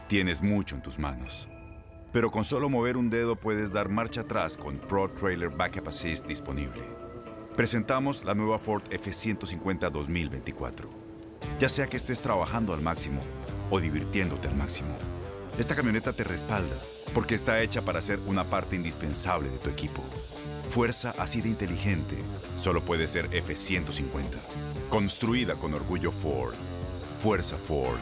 Tienes mucho en tus manos. Pero con solo mover un dedo puedes dar marcha atrás con Pro Trailer Backup Assist disponible. Presentamos la nueva Ford F-150 2024. Ya sea que estés trabajando al máximo o divirtiéndote al máximo, esta camioneta te respalda porque está hecha para ser una parte indispensable de tu equipo. Fuerza así de inteligente solo puede ser F-150. Construida con orgullo Ford. Fuerza Ford.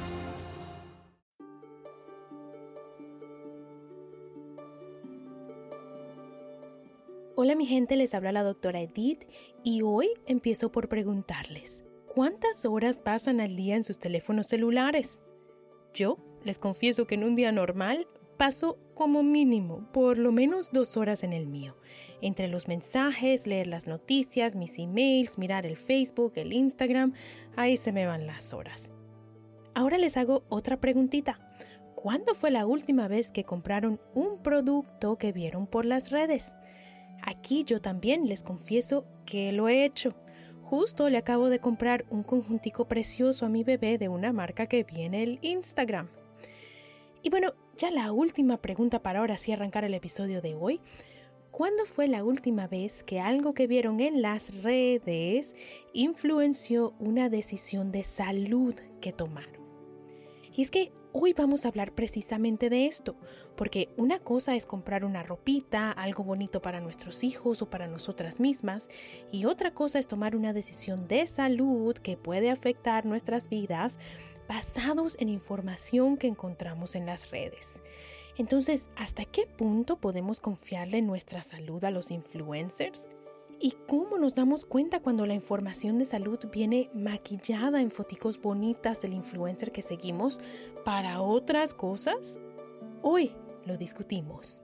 Hola mi gente, les habla la doctora Edith y hoy empiezo por preguntarles, ¿cuántas horas pasan al día en sus teléfonos celulares? Yo les confieso que en un día normal paso como mínimo por lo menos 2 horas en el mío, entre los mensajes, leer las noticias, mis emails, mirar el Facebook, el Instagram, ahí se me van las horas. Ahora les hago otra preguntita. ¿Cuándo fue la última vez que compraron un producto que vieron por las redes? Aquí yo también les confieso que lo he hecho. Justo le acabo de comprar un conjuntico precioso a mi bebé de una marca que vi en el Instagram. Y bueno, ya la última pregunta para ahora sí arrancar el episodio de hoy. ¿Cuándo fue la última vez que algo que vieron en las redes influenció una decisión de salud que tomaron? Y es que hoy vamos a hablar precisamente de esto, porque una cosa es comprar una ropita, algo bonito para nuestros hijos o para nosotras mismas, y otra cosa es tomar una decisión de salud que puede afectar nuestras vidas basados en información que encontramos en las redes. Entonces, ¿hasta qué punto podemos confiarle nuestra salud a los influencers? ¿Y cómo nos damos cuenta cuando la información de salud viene maquillada en foticos bonitas del influencer que seguimos para otras cosas? Hoy lo discutimos.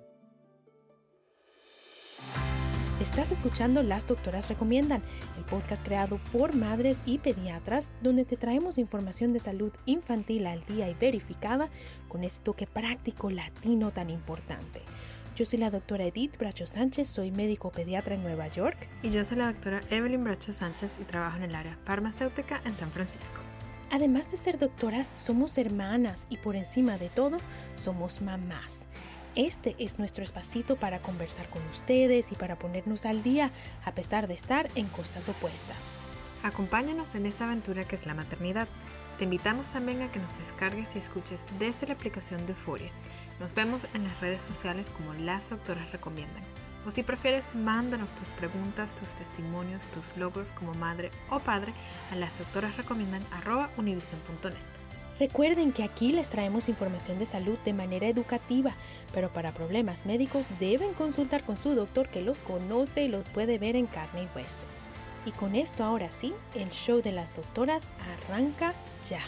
Estás escuchando Las Doctoras Recomiendan, el podcast creado por madres y pediatras donde te traemos información de salud infantil al día y verificada con ese toque práctico latino tan importante. Yo soy la doctora Edith Bracho Sánchez, soy médico pediatra en Nueva York. Y yo soy la doctora Evelyn Bracho Sánchez y trabajo en el área farmacéutica en San Francisco. Además de ser doctoras, somos hermanas y por encima de todo, somos mamás. Este es nuestro espacito para conversar con ustedes y para ponernos al día, a pesar de estar en costas opuestas. Acompáñanos en esta aventura que es la maternidad. Te invitamos también a que nos descargues y escuches desde la aplicación de Euforia. Nos vemos en las redes sociales como Las Doctoras Recomiendan. O si prefieres, mándanos tus preguntas, tus testimonios, tus logros como madre o padre a lasdoctorasrecomiendan@univision.net. Recuerden que aquí les traemos información de salud de manera educativa, pero para problemas médicos deben consultar con su doctor que los conoce y los puede ver en carne y hueso. Y con esto ahora sí, el show de las doctoras arranca ya.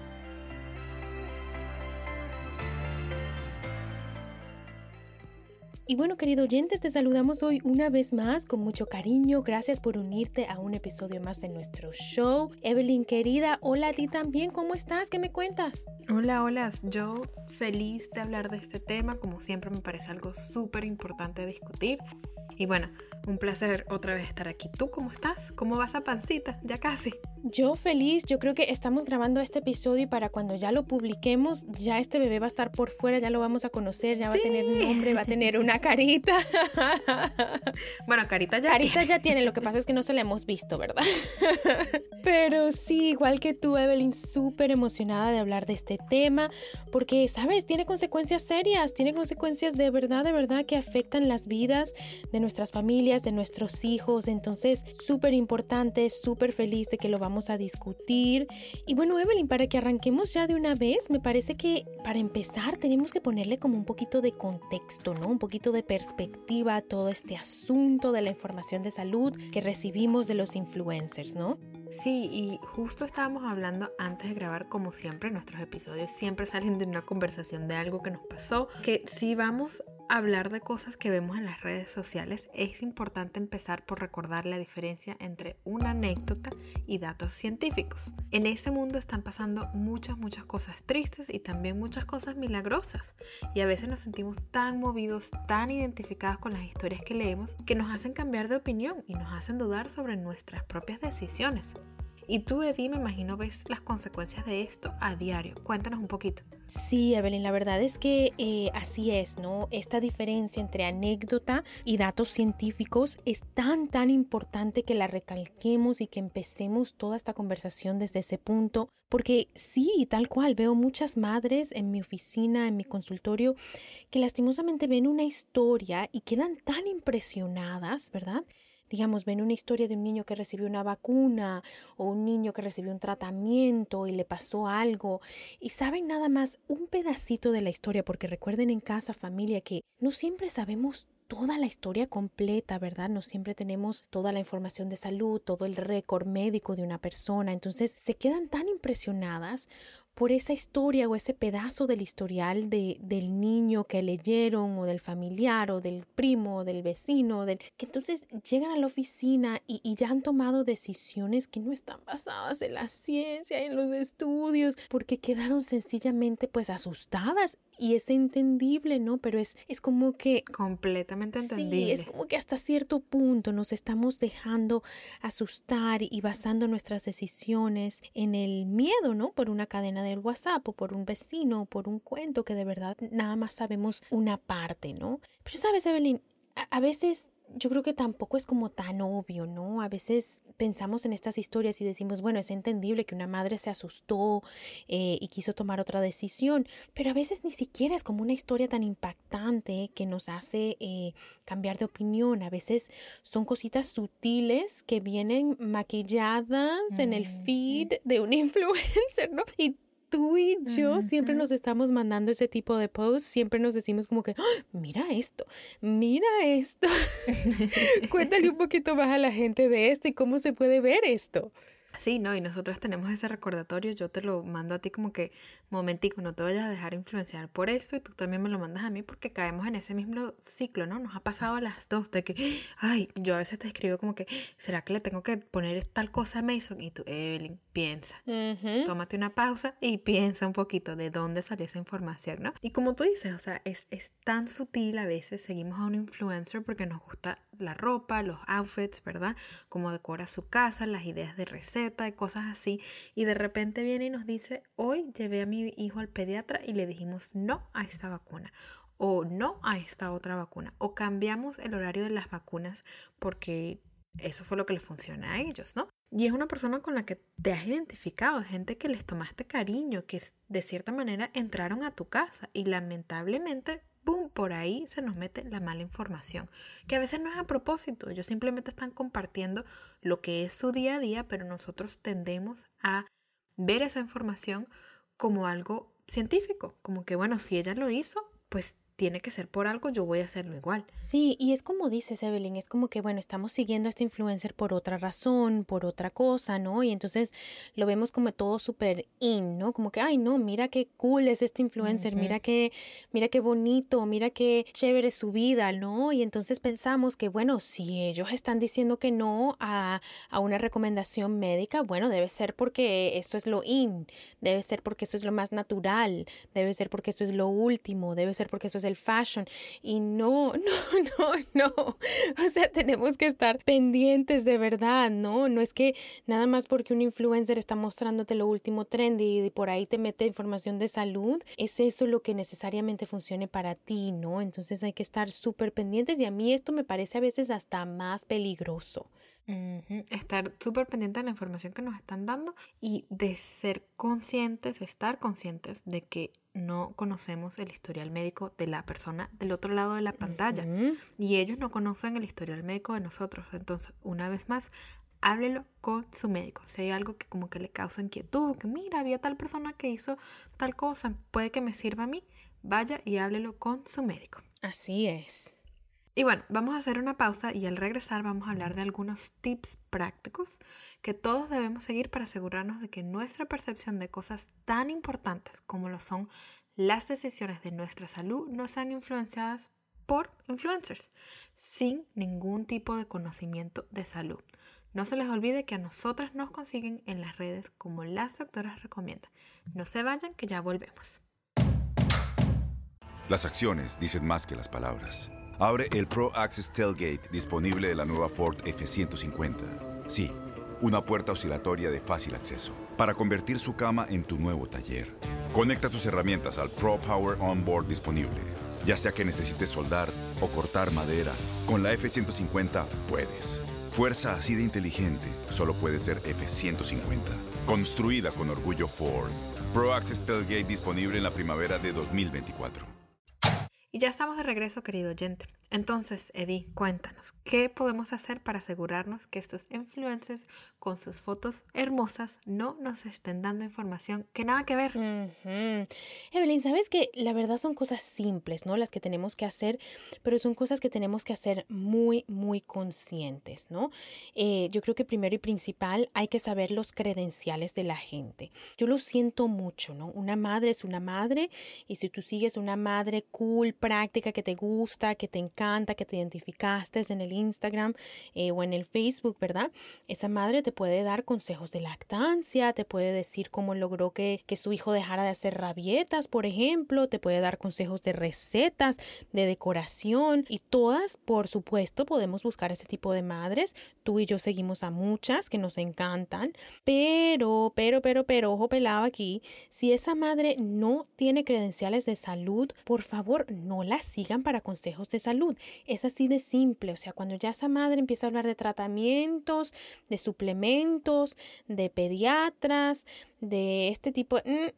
Y bueno, querido oyente, te saludamos hoy una vez más con mucho cariño. Gracias por unirte a un episodio más de nuestro show. Evelyn, querida, hola a ti también. ¿Cómo estás? ¿Qué me cuentas? Hola. Yo feliz de hablar de este tema. Como siempre me parece algo súper importante discutir. Y bueno, un placer otra vez estar aquí. ¿Tú cómo estás? ¿Cómo vas a pancita? Ya casi. Yo feliz, yo creo que estamos grabando este episodio y para cuando ya lo publiquemos, ya este bebé va a estar por fuera, ya lo vamos a conocer, ya va a tener un nombre, va a tener una carita. Bueno, carita ya tiene, lo que pasa es que no se la hemos visto, ¿verdad? Pero sí, igual que tú, Evelyn, súper emocionada de hablar de este tema, porque, ¿sabes? Tiene consecuencias serias, tiene consecuencias de verdad que afectan las vidas de nuestras familias, de nuestros hijos, entonces súper importante, súper feliz de que lo vamos a discutir. Y bueno, Evelyn, para que arranquemos ya de una vez, me parece que para empezar tenemos que ponerle como un poquito de contexto, ¿no? Un poquito de perspectiva a todo este asunto de la información de salud que recibimos de los influencers, ¿no? Sí, y justo estábamos hablando antes de grabar, como siempre, nuestros episodios siempre salen de una conversación de algo que nos pasó, que si vamos a hablar de cosas que vemos en las redes sociales, es importante empezar por recordar la diferencia entre una anécdota y datos científicos. En ese mundo están pasando muchas cosas tristes y también muchas cosas milagrosas, y a veces nos sentimos tan movidos, tan identificados con las historias que leemos, que nos hacen cambiar de opinión y nos hacen dudar sobre nuestras propias decisiones. Y tú, Eddie, me imagino ves las consecuencias de esto a diario. Cuéntanos un poquito. Sí, Evelyn, la verdad es que así es, ¿no? Esta diferencia entre anécdota y datos científicos es tan importante que la recalquemos y que empecemos toda esta conversación desde ese punto, porque sí, tal cual, veo muchas madres en mi oficina, en mi consultorio, que lastimosamente ven una historia y quedan tan impresionadas, ¿verdad? Digamos, ven una historia de un niño que recibió una vacuna o un niño que recibió un tratamiento y le pasó algo y saben nada más un pedacito de la historia, porque recuerden en casa, familia, que no siempre sabemos toda la historia completa, ¿verdad? No siempre tenemos toda la información de salud, todo el récord médico de una persona. Entonces se quedan tan impresionadas por esa historia o ese pedazo del historial del niño que leyeron o del familiar o del primo o del vecino, que entonces llegan a la oficina y ya han tomado decisiones que no están basadas en la ciencia, en los estudios, porque quedaron sencillamente pues asustadas. Y es entendible, ¿no? Pero es como que... Completamente entendible. Sí, es como que hasta cierto punto nos estamos dejando asustar y basando nuestras decisiones en el miedo, ¿no? Por una cadena del WhatsApp o por un vecino o por un cuento que de verdad nada más sabemos una parte, ¿no? Pero sabes, Evelyn, a veces... Yo creo que tampoco es como tan obvio, ¿no? A veces pensamos en estas historias y decimos, bueno, es entendible que una madre se asustó y quiso tomar otra decisión, pero a veces ni siquiera es como una historia tan impactante que nos hace cambiar de opinión. A veces son cositas sutiles que vienen maquilladas en el feed de un influencer, ¿no? Y tú y yo siempre nos estamos mandando ese tipo de posts, siempre nos decimos como que, ¡oh, mira esto! Cuéntale un poquito más a la gente de esto y cómo se puede ver esto. Sí, no, y nosotras tenemos ese recordatorio, yo te lo mando a ti como que, momentico, no te vayas a dejar influenciar por eso y tú también me lo mandas a mí porque caemos en ese mismo ciclo, ¿no? Nos ha pasado a las dos de que, ay, yo a veces te escribo como que, ¿será que le tengo que poner tal cosa a Mason? Y tú, Evelyn, piensa, tómate una pausa y piensa un poquito de dónde salió esa información, ¿no? Y como tú dices, o sea, es tan sutil a veces, seguimos a un influencer porque nos gusta la ropa, los outfits, ¿verdad? Cómo decora su casa, las ideas de receta y cosas así. Y de repente viene y nos dice, hoy llevé a mi hijo al pediatra y le dijimos no a esta vacuna. O no a esta otra vacuna. O cambiamos el horario de las vacunas porque eso fue lo que les funciona a ellos, ¿no? Y es una persona con la que te has identificado, gente que les tomaste cariño, que de cierta manera entraron a tu casa y lamentablemente ¡pum!, por ahí se nos mete la mala información, que a veces no es a propósito, ellos simplemente están compartiendo lo que es su día a día, pero nosotros tendemos a ver esa información como algo científico, como que bueno, si ella lo hizo, pues tiene que ser por algo, yo voy a hacerlo igual. Sí, y es como dices, Evelyn, es como que, bueno, estamos siguiendo a este influencer por otra razón, por otra cosa, ¿no? Y entonces lo vemos como todo súper in, ¿no? Como que, ay, no, mira qué cool es este influencer, mira qué bonito, mira qué chévere su vida, ¿no? Y entonces pensamos que, bueno, si ellos están diciendo que no a una recomendación médica, bueno, debe ser porque esto es lo in, debe ser porque esto es lo más natural, debe ser porque esto es lo último, debe ser porque esto es el fashion. Y no. O sea, tenemos que estar pendientes de verdad, ¿no? No es que nada más porque un influencer está mostrándote lo último trendy y por ahí te mete información de salud, es eso lo que necesariamente funcione para ti, ¿no? Entonces hay que estar súper pendientes y a mí esto me parece a veces hasta más peligroso. Estar súper pendiente de la información que nos están dando y de estar conscientes de que no conocemos el historial médico de la persona del otro lado de la pantalla y ellos no conocen el historial médico de nosotros. Entonces, una vez más, háblelo con su médico. Si hay algo que como que le causa inquietud, que mira, había tal persona que hizo tal cosa, puede que me sirva a mí, vaya y háblelo con su médico. Así es. Y bueno, vamos a hacer una pausa y al regresar vamos a hablar de algunos tips prácticos que todos debemos seguir para asegurarnos de que nuestra percepción de cosas tan importantes como lo son las decisiones de nuestra salud no sean influenciadas por influencers sin ningún tipo de conocimiento de salud. No se les olvide que a nosotras nos consiguen en las redes como las doctoras recomiendan. No se vayan, que ya volvemos. Las acciones dicen más que las palabras. Abre el Pro Access Tailgate disponible de la nueva Ford F-150. Sí, una puerta oscilatoria de fácil acceso para convertir su cama en tu nuevo taller. Conecta tus herramientas al Pro Power Onboard disponible. Ya sea que necesites soldar o cortar madera, con la F-150 puedes. Fuerza así de inteligente solo puede ser F-150. Construida con orgullo Ford. Pro Access Tailgate disponible en la primavera de 2024. Y ya estamos de regreso, querido oyente. Entonces, Eddie, cuéntanos, ¿qué podemos hacer para asegurarnos que estos influencers con sus fotos hermosas no nos estén dando información que nada que ver? Evelyn, sabes que la verdad son cosas simples, ¿no? Las que tenemos que hacer, pero son cosas que tenemos que hacer muy, muy conscientes, ¿no? Yo creo que primero y principal hay que saber los credenciales de la gente. Yo lo siento mucho, ¿no? Una madre es una madre, y si tú sigues una madre cool, práctica, que te gusta, que te encanta, que te identificaste en el Instagram o en el Facebook, ¿verdad? Esa madre te puede dar consejos de lactancia, te puede decir cómo logró que su hijo dejara de hacer rabietas, por ejemplo, te puede dar consejos de recetas, de decoración, y todas, por supuesto, podemos buscar ese tipo de madres. Tú y yo seguimos a muchas que nos encantan, pero, ojo pelado aquí, si esa madre no tiene credenciales de salud, por favor, no la sigan para consejos de salud. Es así de simple. O sea, cuando ya esa madre empieza a hablar de tratamientos, de suplementos, de pediatras, de este tipo,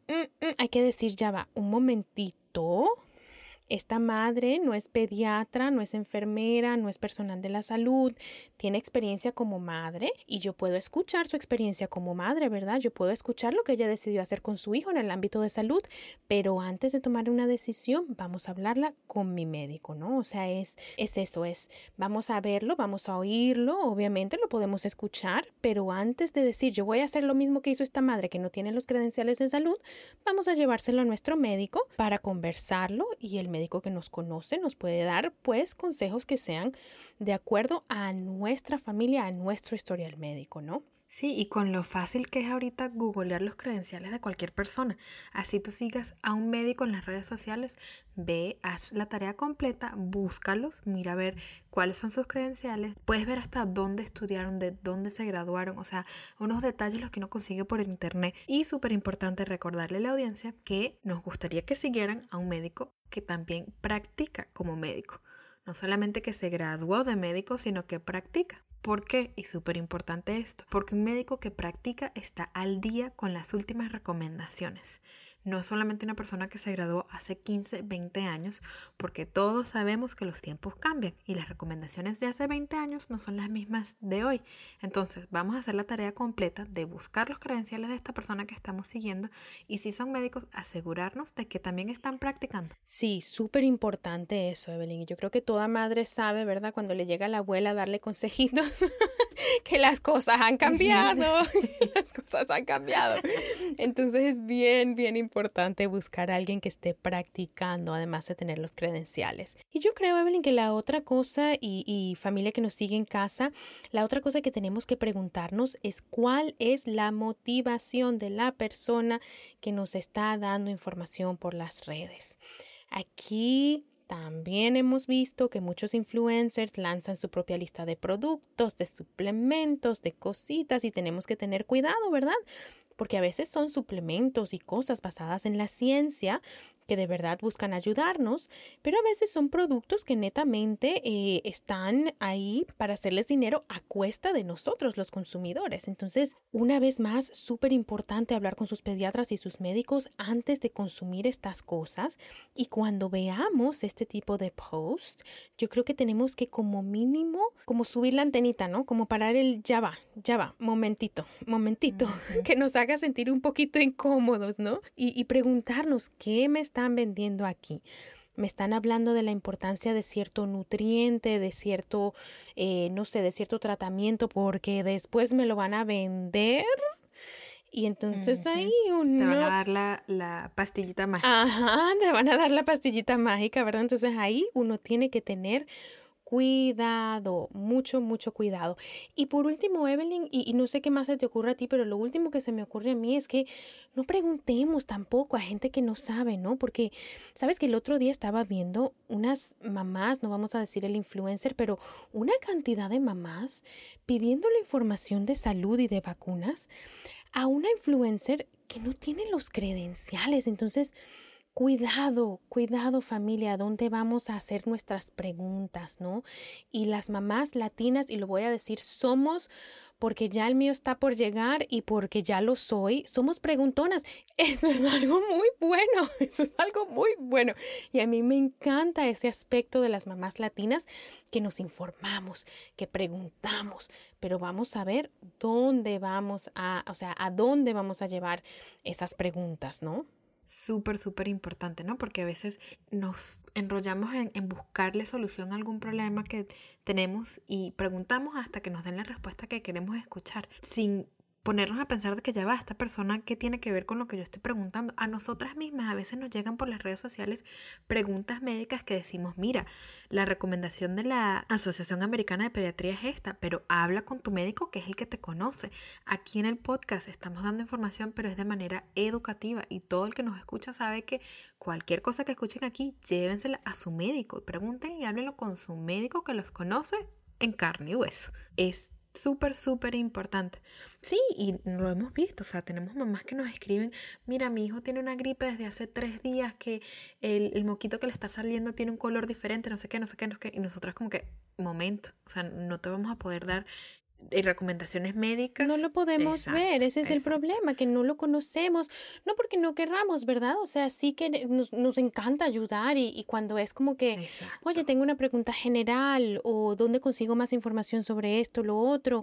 hay que decir, ya va, un momentito. Esta madre no es pediatra, no es enfermera, no es personal de la salud, tiene experiencia como madre y yo puedo escuchar su experiencia como madre, ¿verdad? Yo puedo escuchar lo que ella decidió hacer con su hijo en el ámbito de salud, pero antes de tomar una decisión vamos a hablarla con mi médico, ¿no? O sea, es eso, vamos a verlo, vamos a oírlo, obviamente lo podemos escuchar, pero antes de decir yo voy a hacer lo mismo que hizo esta madre que no tiene los credenciales de salud, vamos a llevárselo a nuestro médico para conversarlo, y el médico que nos conoce nos puede dar pues consejos que sean de acuerdo a nuestra familia, a nuestro historial médico, ¿no? Sí, y con lo fácil que es ahorita googlear los credenciales de cualquier persona. Así tú sigas a un médico en las redes sociales, ve, haz la tarea completa, búscalos, mira a ver cuáles son sus credenciales, puedes ver hasta dónde estudiaron, de dónde se graduaron, o sea, unos detalles los que uno consigue por el internet. Y súper importante recordarle a la audiencia que nos gustaría que siguieran a un médico que también practica como médico. No solamente que se graduó de médico, sino que practica. ¿Por qué? Y súper importante esto, porque un médico que practica está al día con las últimas recomendaciones. No es solamente una persona que se graduó hace 15, 20 años, porque todos sabemos que los tiempos cambian y las recomendaciones de hace 20 años no son las mismas de hoy. Entonces, vamos a hacer la tarea completa de buscar los credenciales de esta persona que estamos siguiendo y si son médicos, asegurarnos de que también están practicando. Sí, súper importante eso, Evelyn. Y yo creo que toda madre sabe, ¿verdad? Cuando le llega a la abuela a darle consejitos, que las cosas han cambiado. Las cosas han cambiado. Entonces es bien importante buscar a alguien que esté practicando, además de tener los credenciales. Y yo creo, Evelyn, que la otra cosa, y familia que nos sigue en casa, la otra cosa que tenemos que preguntarnos es cuál es la motivación de la persona que nos está dando información por las redes. Aquí también hemos visto que muchos influencers lanzan su propia lista de productos, de suplementos, de cositas, y tenemos que tener cuidado, ¿verdad? Porque a veces son suplementos y cosas basadas en la ciencia que de verdad buscan ayudarnos, pero a veces son productos que netamente están ahí para hacerles dinero a cuesta de nosotros, los consumidores. Entonces, una vez más, súper importante hablar con sus pediatras y sus médicos antes de consumir estas cosas. Y cuando veamos este tipo de posts, yo creo que tenemos que como mínimo, como subir la antenita, ¿no? Como parar el ya va, momentito, que nos haga sentir un poquito incómodos, ¿no? Y preguntarnos, ¿qué me están vendiendo aquí? Me están hablando de la importancia de cierto nutriente, de cierto, de cierto tratamiento, porque después me lo van a vender. Y entonces ahí uno... Te van a dar la pastillita mágica. Ajá, te van a dar la pastillita mágica, ¿verdad? Entonces ahí uno tiene que tener cuidado, mucho, mucho cuidado. Y por último, Evelyn, y no sé qué más se te ocurre a ti, pero lo último que se me ocurre a mí es que no preguntemos tampoco a gente que no sabe, ¿no? Porque, sabes que el otro día estaba viendo unas mamás, no vamos a decir el influencer, pero una cantidad de mamás pidiéndole información de salud y de vacunas a una influencer que no tiene los credenciales. Entonces, cuidado, cuidado familia, ¿a dónde vamos a hacer nuestras preguntas, no? Y las mamás latinas, y lo voy a decir, somos, porque ya el mío está por llegar y porque ya lo soy, somos preguntonas. Eso es algo muy bueno, eso es algo muy bueno. Y a mí me encanta ese aspecto de las mamás latinas, que nos informamos, que preguntamos, pero vamos a ver dónde vamos a dónde vamos a llevar esas preguntas, ¿no? Súper, súper importante, ¿no? Porque a veces nos enrollamos en buscarle solución a algún problema que tenemos y preguntamos hasta que nos den la respuesta que queremos escuchar, sin ponernos a pensar de que ya va, esta persona, ¿qué tiene que ver con lo que yo estoy preguntando? A nosotras mismas a veces nos llegan por las redes sociales preguntas médicas que decimos, mira, la recomendación de la Asociación Americana de Pediatría es esta, pero habla con tu médico que es el que te conoce. Aquí en el podcast estamos dando información, pero es de manera educativa y todo el que nos escucha sabe que cualquier cosa que escuchen aquí, llévensela a su médico y pregunten y háblenlo con su médico que los conoce en carne y hueso. Es súper, súper importante. Sí, y lo hemos visto, o sea, tenemos mamás que nos escriben, mira, mi hijo tiene una gripe desde hace 3 días, que el moquito que le está saliendo tiene un color diferente, no sé qué, y nosotras como que, momento, o sea, no te vamos a poder dar recomendaciones médicas. No lo podemos ver, ese es el problema, que no lo conocemos, no porque no querramos, ¿verdad? O sea, sí que nos encanta ayudar y cuando es como que, oye, tengo una pregunta general o ¿dónde consigo más información sobre esto, lo otro?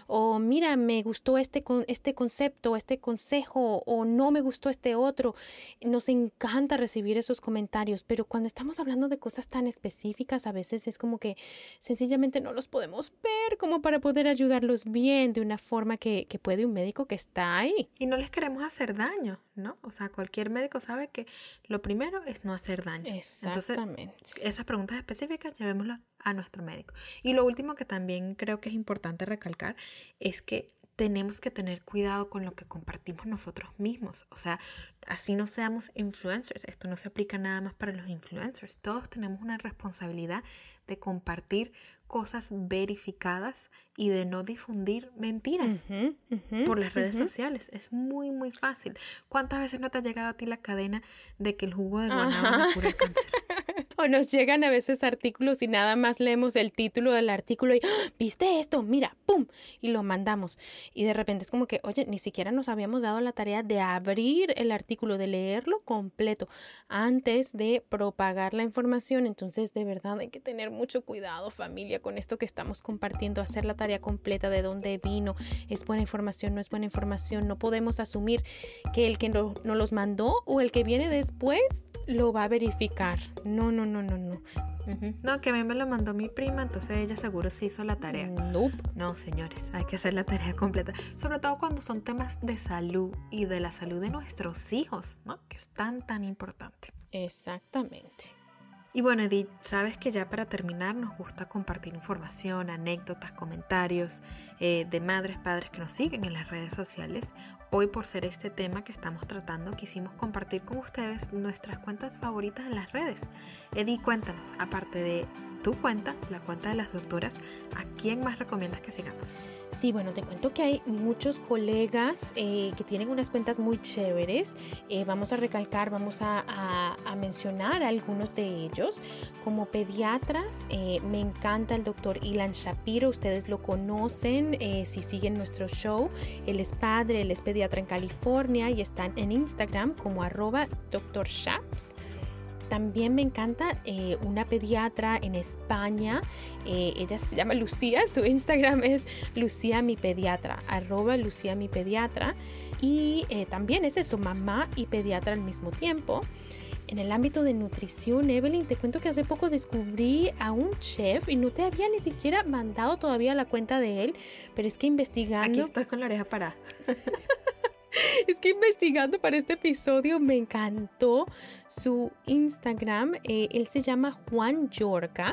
O mira, me gustó este concepto, este consejo o no me gustó este otro. Nos encanta recibir esos comentarios, pero cuando estamos hablando de cosas tan específicas, a veces es como que sencillamente no los podemos ver como para poder ayudarlos bien de una forma que puede un médico que está ahí. Y no les queremos hacer daño, ¿no? O sea, cualquier médico sabe que lo primero es no hacer daño. Exactamente. Entonces, esas preguntas específicas llevémoslas a nuestro médico. Y lo último que también creo que es importante recalcar es que tenemos que tener cuidado con lo que compartimos nosotros mismos. O sea, así no seamos influencers. Esto no se aplica nada más para los influencers. Todos tenemos una responsabilidad de compartir cosas verificadas y de no difundir mentiras por las redes sociales. Es muy, muy fácil. ¿Cuántas veces no te ha llegado a ti la cadena de que el jugo de guanábana cura el cáncer? O nos llegan a veces artículos y nada más leemos el título del artículo y ¿viste esto? Mira, ¡pum! Y lo mandamos. Y de repente es como que, oye, ni siquiera nos habíamos dado la tarea de abrir el artículo, de leerlo completo antes de propagar la información. Entonces, de verdad, hay que tener mucho cuidado, familia, con esto que estamos compartiendo, hacer la tarea completa de dónde vino, es buena información, no es buena información. No podemos asumir que el que nos los mandó o el que viene después lo va a verificar. No. No, que a mí me lo mandó mi prima, entonces ella seguro sí hizo la tarea. Nope. No, señores, hay que hacer la tarea completa. Sobre todo cuando son temas de salud y de la salud de nuestros hijos, ¿no? Que es tan, tan importante. Exactamente. Y bueno, Edith, sabes que ya para terminar nos gusta compartir información, anécdotas, comentarios de madres, padres que nos siguen en las redes sociales. Hoy, por ser este tema que estamos tratando, quisimos compartir con ustedes nuestras cuentas favoritas en las redes. Edith, cuéntanos, aparte de tu cuenta, la cuenta de las doctoras, ¿a quién más recomiendas que sigamos? Sí, bueno, te cuento que hay muchos colegas que tienen unas cuentas muy chéveres. Vamos a recalcar, vamos a mencionar a algunos de ellos. Como pediatras, me encanta el doctor Ilan Shapiro. Ustedes lo conocen si siguen nuestro show. Él es padre, él es pediatra en California y están en Instagram como @DrShaps. También me encanta una pediatra en España, ella se llama Lucía, su Instagram es Lucía mi pediatra, @Lucía mi pediatra, y también es eso, mamá y pediatra al mismo tiempo. En el ámbito de nutrición, Evelyn, te cuento que hace poco descubrí a un chef y no te había ni siquiera mandado todavía la cuenta de él, pero es que investigando... Aquí estoy con la oreja parada. Es que investigando para este episodio me encantó su Instagram. Él se llama Juan Llorca,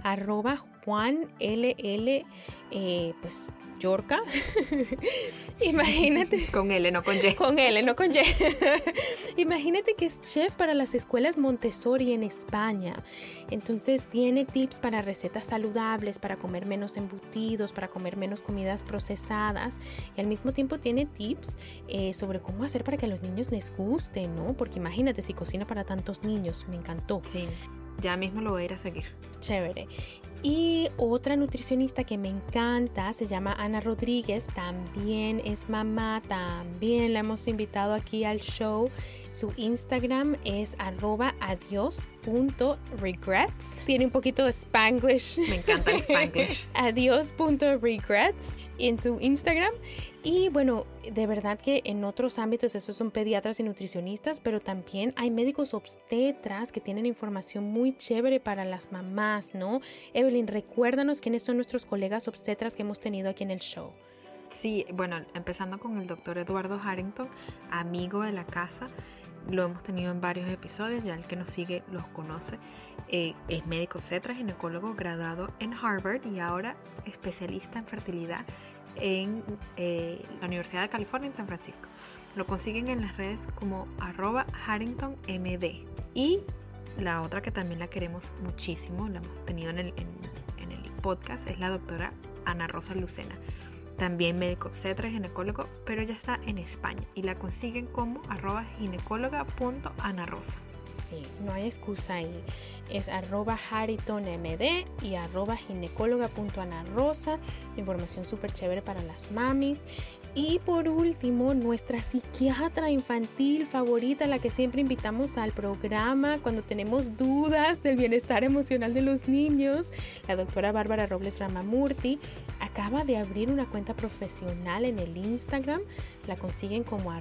@JuanLL, pues Llorca. Imagínate. Con L, no con Y. Con L, no con Y. Imagínate que es chef para las escuelas Montessori en España. Entonces tiene tips para recetas saludables, para comer menos embutidos, para comer menos comidas procesadas. Y al mismo tiempo tiene tips sobre cómo hacer para que a los niños les guste, ¿no? Porque imagínate si cocina para tantos niños. Me encantó. Sí, ya mismo lo voy a ir a seguir. Chévere. Y otra nutricionista que me encanta se llama Ana Rodríguez, también es mamá, también la hemos invitado aquí al show. Su Instagram es @adios.regrets. Tiene un poquito de Spanglish. Me encanta el Spanglish. adios.regrets en su Instagram. Y bueno, de verdad que en otros ámbitos, estos son pediatras y nutricionistas, pero también hay médicos obstetras que tienen información muy chévere para las mamás, ¿no? Evelyn, recuérdanos quiénes son nuestros colegas obstetras que hemos tenido aquí en el show. Sí, bueno, empezando con el doctor Eduardo Harrington, amigo de la casa. Lo hemos tenido en varios episodios, ya el que nos sigue los conoce. Es médico obstetra, ginecólogo graduado en Harvard y ahora especialista en fertilidad en la Universidad de California en San Francisco. Lo consiguen en las redes como @HarringtonMD. Y la otra que también la queremos muchísimo, la hemos tenido en el podcast, es la doctora Ana Rosa Lucena. También médico obstetra y ginecólogo, pero ella está en España y la consiguen como @ginecóloga.anarosa. Sí, no hay excusa ahí. Es @HarringtonMD y @ginecóloga.anarosa. Información súper chévere para las mamis. Y por último, nuestra psiquiatra infantil favorita, la que siempre invitamos al programa cuando tenemos dudas del bienestar emocional de los niños, la doctora Bárbara Robles Ramamurti, acaba de abrir una cuenta profesional en el Instagram. La consiguen como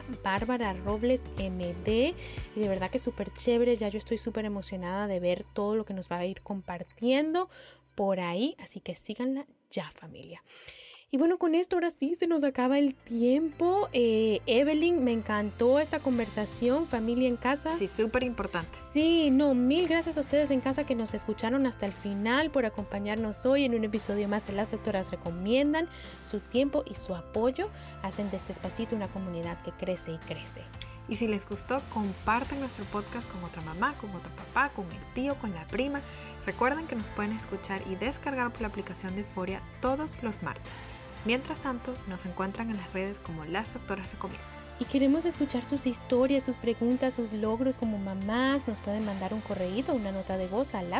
@BárbaraRoblesMD y de verdad que es súper chévere. Ya yo estoy súper emocionada de ver todo lo que nos va a ir compartiendo por ahí, así que síganla ya, familia. Y bueno, con esto ahora sí se nos acaba el tiempo. Evelyn, me encantó esta conversación, familia en casa. Sí, súper importante. Sí, no, mil gracias a ustedes en casa que nos escucharon hasta el final por acompañarnos hoy en un episodio más de Las Doctoras Recomiendan. Su tiempo y su apoyo hacen de este espacito una comunidad que crece y crece. Y si les gustó, compartan nuestro podcast con otra mamá, con otro papá, con el tío, con la prima. Recuerden que nos pueden escuchar y descargar por la aplicación de Euforia todos los martes. Mientras tanto, nos encuentran en las redes como Las Doctoras Recomiendan. Y queremos escuchar sus historias, sus preguntas, sus logros como mamás. Nos pueden mandar un correíto, una nota de voz a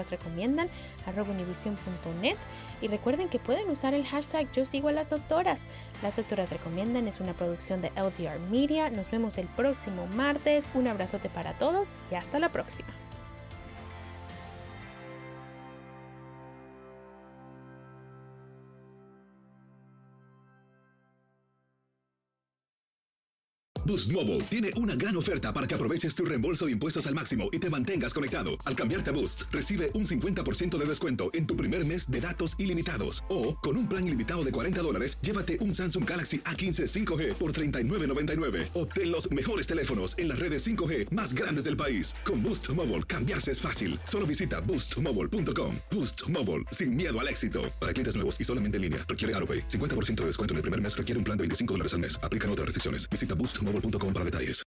lasdoctorasrecomiendan@univision.net. Y recuerden que pueden usar el hashtag Yo Sigo a Las Doctoras. Las Doctoras Recomiendan es una producción de LDR Media. Nos vemos el próximo martes. Un abrazote para todos y hasta la próxima. Boost Mobile tiene una gran oferta para que aproveches tu reembolso de impuestos al máximo y te mantengas conectado. Al cambiarte a Boost, recibe un 50% de descuento en tu primer mes de datos ilimitados. O, con un plan ilimitado de $40, llévate un Samsung Galaxy A15 5G por $39.99. Obtén los mejores teléfonos en las redes 5G más grandes del país. Con Boost Mobile, cambiarse es fácil. Solo visita boostmobile.com. Boost Mobile, sin miedo al éxito. Para clientes nuevos y solamente en línea, requiere AutoPay. 50% de descuento en el primer mes requiere un plan de $25 al mes. Aplican otras restricciones. Visita boostmobile.com para detalles.